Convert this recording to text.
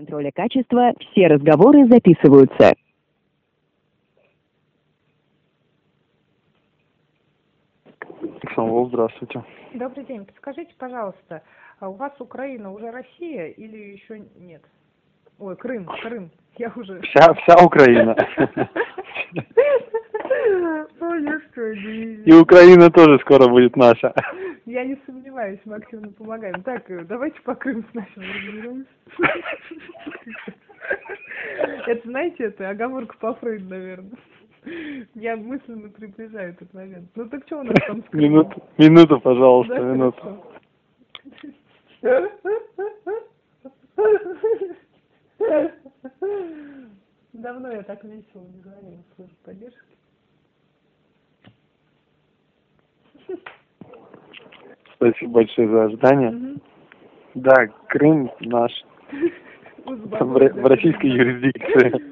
контроля качества все разговоры записываются. Алло, здравствуйте. Добрый день. Подскажите, пожалуйста, а у вас Украина уже Россия или еще нет? Ой, Крым. Я уже... Вся Украина. Ой, я что, И Украина тоже скоро будет наша. Я не сомневаюсь, мы активно помогаем. Так, давайте по Крыму сначала разберемся. Это, знаете, это оговорка по Фрейду, наверное. Я мысленно приближаю этот момент. Ну так что у нас там с Крымом? Минуту, пожалуйста, Да, минуту. Давно я так весело не говорила в службе поддержки. Спасибо большое за ожидание. Да, Крым наш. В российской юрисдикции.